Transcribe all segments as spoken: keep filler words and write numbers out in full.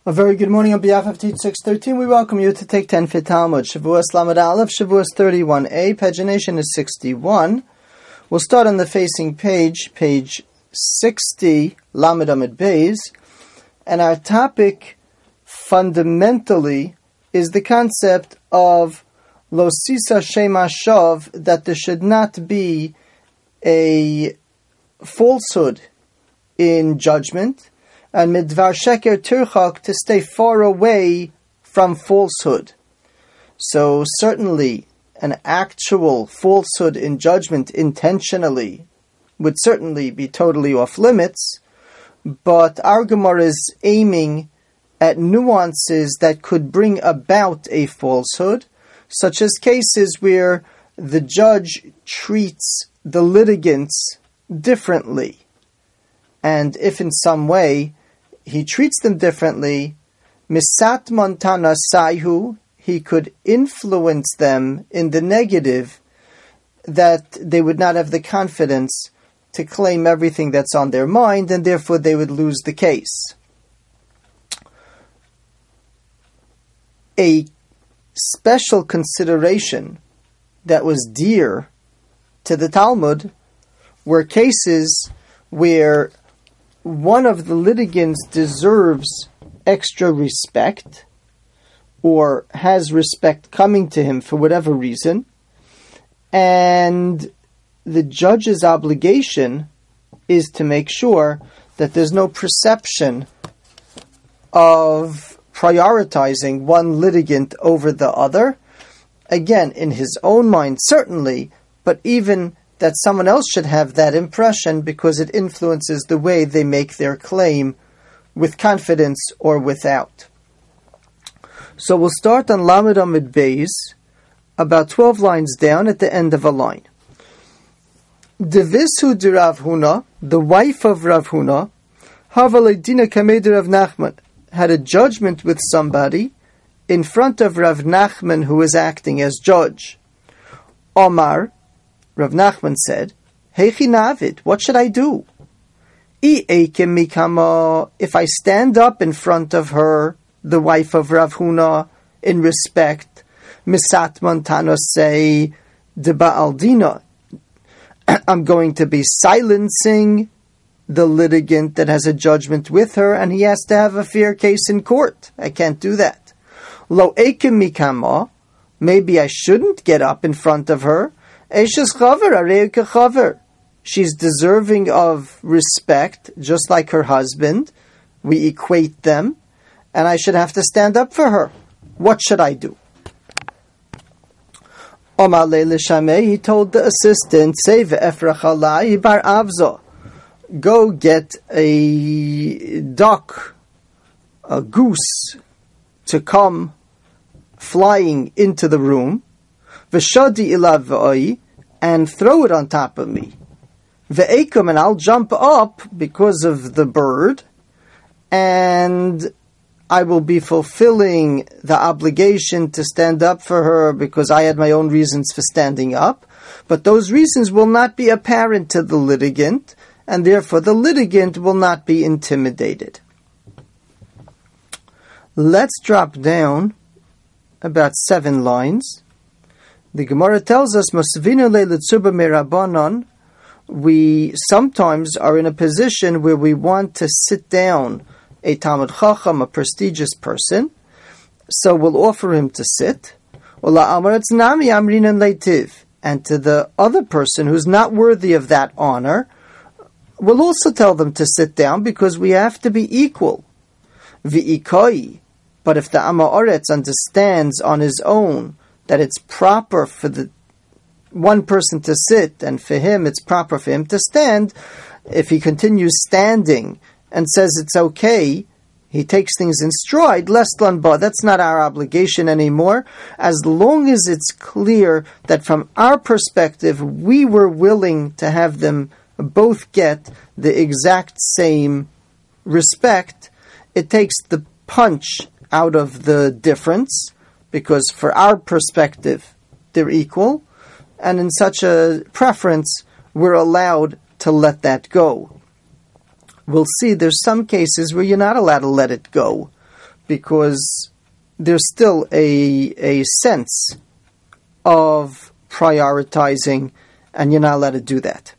A very good morning on behalf of Teach six thirteen. We welcome you to take ten for Talmud. Shavuos Lamed Aleph, Shavuos thirty-one A. Pagination is sixty-one. We'll start on the facing page, page sixty, Lamed Amid Beis. And our topic fundamentally is the concept of Lo Sisa Shem Hashav, that there should not be a falsehood in judgment, and midvar sheker tirchak, to stay far away from falsehood. So certainly an actual falsehood in judgment intentionally would certainly be totally off limits, but our Gemara is aiming at nuances that could bring about a falsehood, such as cases where the judge treats the litigants differently. And if in some way he treats them differently, misat montana saihu, he could influence them in the negative, that they would not have the confidence to claim everything that's on their mind, and therefore they would lose the case. A special consideration that was dear to the Talmud were cases where one of the litigants deserves extra respect or has respect coming to him for whatever reason, and the judge's obligation is to make sure that there's no perception of prioritizing one litigant over the other. Again, in his own mind, certainly, but even that someone else should have that impression, because it influences the way they make their claim, with confidence or without. So we'll start on Lamed Amid Beis, about twelve lines down at the end of a line. Devisu de Rav Huna, the wife of Rav Huna, Havale Dina Kamed Rav Nachman, had a judgment with somebody in front of Rav Nachman, who was acting as judge. Omar, Rav Nachman said, Heichi Navid, what should I do? If I stand up in front of her, the wife of Rav Huna, in respect, Misat Montana say, De Ba'aldina, I'm going to be silencing the litigant that has a judgment with her, and he has to have a fair case in court. I can't do that. Lo Eikim Mikama, maybe I shouldn't get up in front of her. She's deserving of respect, just like her husband. We equate them, and I should have to stand up for her. What should I do? He told the assistant, go get a duck, a goose, to come flying into the room, V'shadi ilav v'oi, and throw it on top of me. Ve'ekum, and I'll jump up because of the bird, and I will be fulfilling the obligation to stand up for her because I had my own reasons for standing up, but those reasons will not be apparent to the litigant, and therefore the litigant will not be intimidated. Let's drop down about seven lines. The Gemara tells us, we sometimes are in a position where we want to sit down a Talmud Chacham, a prestigious person, so we'll offer him to sit. And to the other person who's not worthy of that honor, we'll also tell them to sit down, because we have to be equal. V'ikai, but if the Amma Oretz understands on his own that it's proper for the one person to sit, and for him it's proper for him to stand, if he continues standing and says it's okay, he takes things in stride, less lanba, that's not our obligation anymore, as long as it's clear that from our perspective we were willing to have them both get the exact same respect. It takes the punch out of the difference, because for our perspective, they're equal, and in such a preference, we're allowed to let that go. We'll see there's some cases where you're not allowed to let it go, because there's still a a sense of prioritizing, and you're not allowed to do that.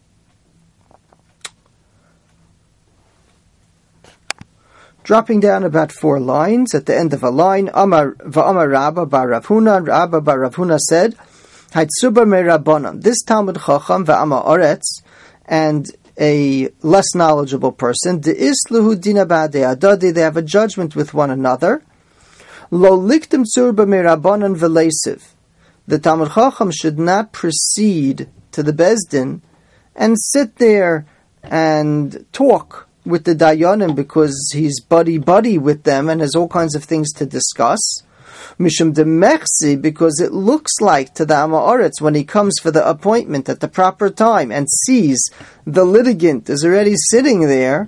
Dropping down about four lines, at the end of a line, Amar va'amar Rabba bar Rav Huna, Rabba bar Rav Huna said, Haitzuba me Rabbanan. This Talmud Chacham va'ama Oretz, and a less knowledgeable person, de isluhu dina ba'adei adadi, they have a judgment with one another. Lo liktim tzurba me Rabbanan v'leisiv. The Talmud Chacham should not proceed to the Bezdin and sit there and talk with the Dayanim because he's buddy-buddy with them and has all kinds of things to discuss. Mishum de Mechzi, because it looks like to the Amaretz when he comes for the appointment at the proper time and sees the litigant is already sitting there,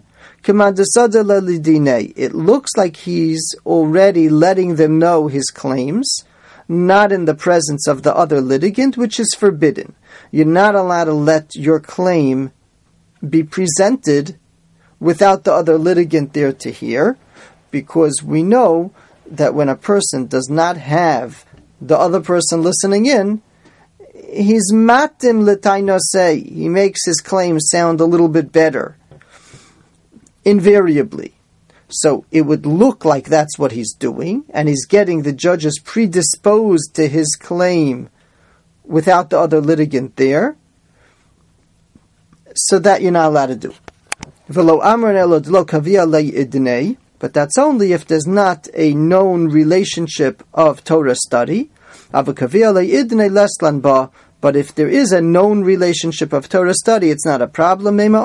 it looks like he's already letting them know his claims, not in the presence of the other litigant, which is forbidden. You're not allowed to let your claim be presented without the other litigant there to hear, because we know that when a person does not have the other person listening in, he's matim l'tainosei, he makes his claim sound a little bit better, invariably. So it would look like that's what he's doing, and he's getting the judges predisposed to his claim without the other litigant there, so that you're not allowed to do. But that's only if there's not a known relationship of Torah study. But if there is a known relationship of Torah study, it's not a problem. The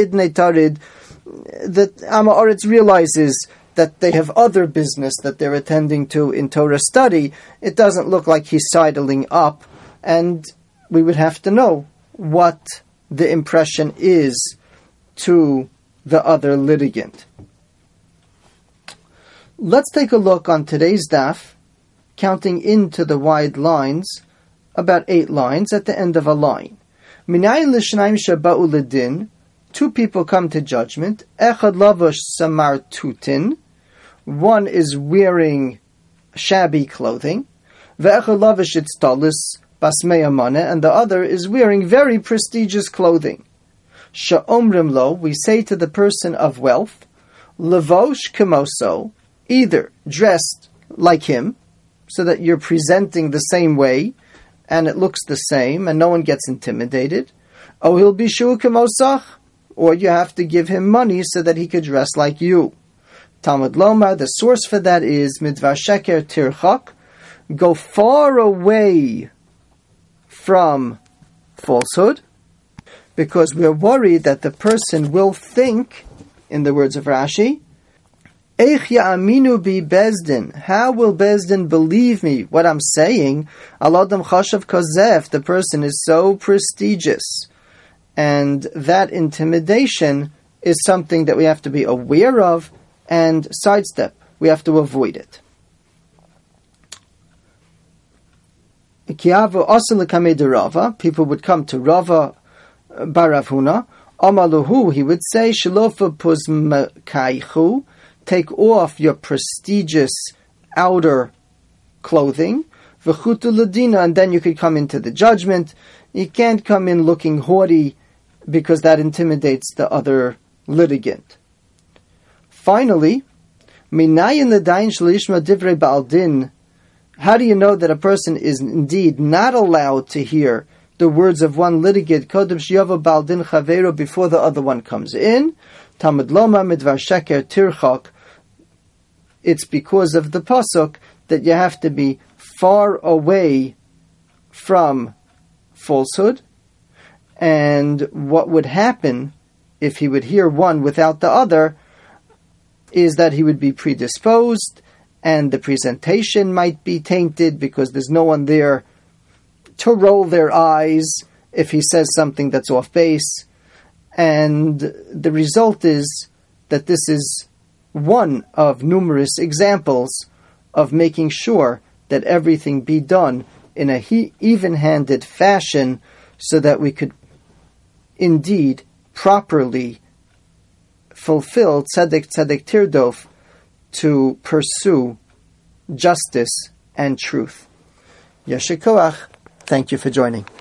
Amaretz realizes that they have other business that they're attending to in Torah study. It doesn't look like he's sidling up, and we would have to know what the impression is to the other litigant. Let's take a look on today's daf, counting into the wide lines, about eight lines at the end of a line. Minayin l'shnaim shaba'u l'din, two people come to judgment. Echad lavash samar tutin, one is wearing shabby clothing. Ve'echad lavash itztalis basmei amane, and the other is wearing very prestigious clothing. Sha'omrim lo, we say to the person of wealth, levosh kemoso, either dressed like him, so that you're presenting the same way, and it looks the same, and no one gets intimidated. Oh, he'll be shu kemosach, or you have to give him money so that he could dress like you. Talmud Lomar, the source for that is midvar sheker tirchak, go far away from falsehood, because we're worried that the person will think, in the words of Rashi, Eich ya'aminu bi bezdin, how will bezdin believe me, what I'm saying? Aladam chashav kozef, the person is so prestigious. And that intimidation is something that we have to be aware of and sidestep. We have to avoid it. People would come to Rava bar Rav Huna, Amaluhu, he would say, Shilofa puzmakaichu, take off your prestigious outer clothing, v'chutu ladina, and then you could come into the judgment. You can't come in looking haughty, because that intimidates the other litigant. Finally, minayin l'dayin shalishma divrei ba'al din, how do you know that a person is indeed not allowed to hear the words of one litigant, kodem shiyava ba'al din chaveiro, before the other one comes in? Talmud Loma midvar sheker tirchak, it's because of the pasuk that you have to be far away from falsehood. And what would happen if he would hear one without the other is that he would be predisposed, and the presentation might be tainted because there's no one there to roll their eyes if he says something that's off base. And the result is that this is one of numerous examples of making sure that everything be done in a he- even-handed fashion, so that we could indeed properly fulfill tzedek tzedek tirdof to pursue justice and truth. Yesher koach. Thank you for joining.